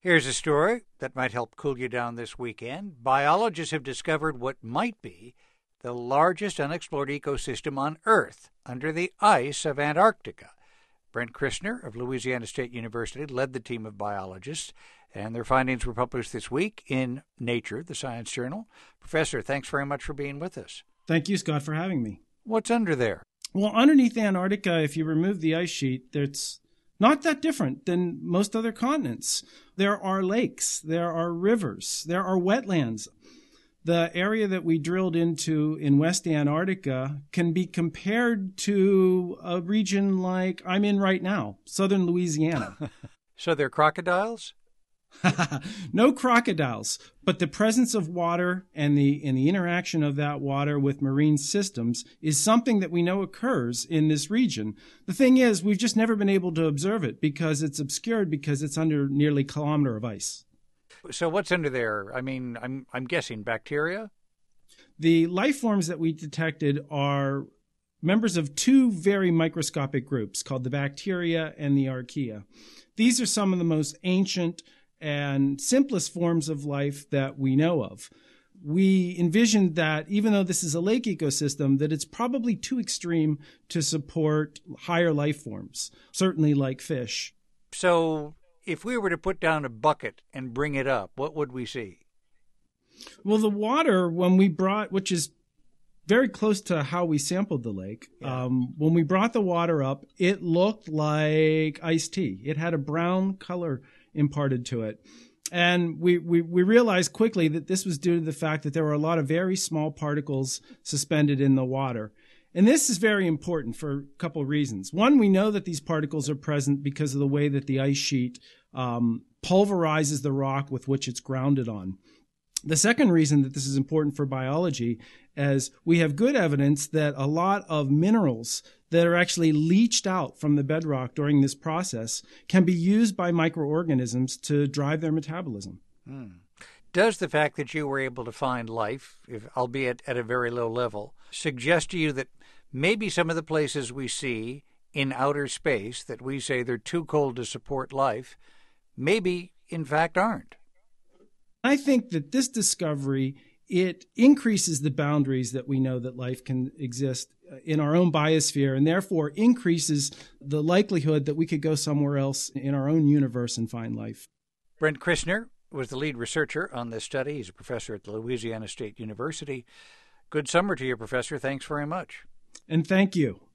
Here's a story that might help cool you down this weekend. Biologists have discovered what might be the largest unexplored ecosystem on Earth under the ice of Antarctica. Brent Christner of Louisiana State University led the team of biologists, and their findings were published this week in Nature, the science journal. Professor, thanks very much for being with us. Thank you, Scott, for having me. What's under there? Well, underneath Antarctica, if you remove the ice sheet, it's not that different than most other continents. There are lakes, there are rivers, there are wetlands. The area that we drilled into in West Antarctica can be compared to a region like I'm in right now, southern Louisiana. So they're crocodiles? No crocodiles, but the presence of water and the interaction of that water with marine systems is something that we know occurs in this region. The thing is, we've just never been able to observe it because it's obscured because it's under nearly a kilometer of ice. So what's under there? I mean, I'm guessing bacteria? The life forms that we detected are members of two very microscopic groups called the bacteria and the archaea. These are some of the most ancient and simplest forms of life that we know of. We envisioned that even though this is a lake ecosystem, that it's probably too extreme to support higher life forms, certainly like fish. So if we were to put down a bucket and bring it up, what would we see? Well, the water, when we brought, which is very close to how we sampled the lake, when we brought the water up, it looked like iced tea. It had a brown color imparted to it. And we realized quickly that this was due to the fact that there were a lot of very small particles suspended in the water. And this is very important for a couple of reasons. One, we know that these particles are present because of the way that the ice sheet pulverizes the rock with which it's grounded on. The second reason that this is important for biology is we have good evidence that a lot of minerals that are actually leached out from the bedrock during this process can be used by microorganisms to drive their metabolism. Does the fact that you were able to find life, albeit at a very low level, suggest to you that maybe some of the places we see in outer space that we say they're too cold to support life, maybe in fact aren't? I think that this discovery, it increases the boundaries that we know that life can exist in our own biosphere, and therefore increases the likelihood that we could go somewhere else in our own universe and find life. Brent Christner was the lead researcher on this study. He's a professor at the Louisiana State University. Good summer to you, Professor. Thanks very much. And thank you.